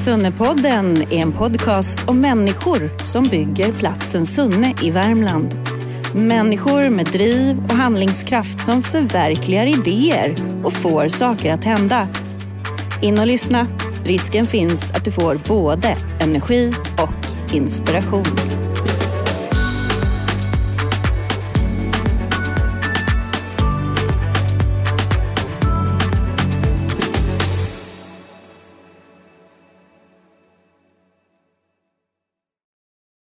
Sunnepodden är en podcast om människor som bygger platsen Sunne i Värmland. Människor med driv och handlingskraft som förverkligar idéer och får saker att hända. In och lyssna. Risken finns att du får både energi och inspiration.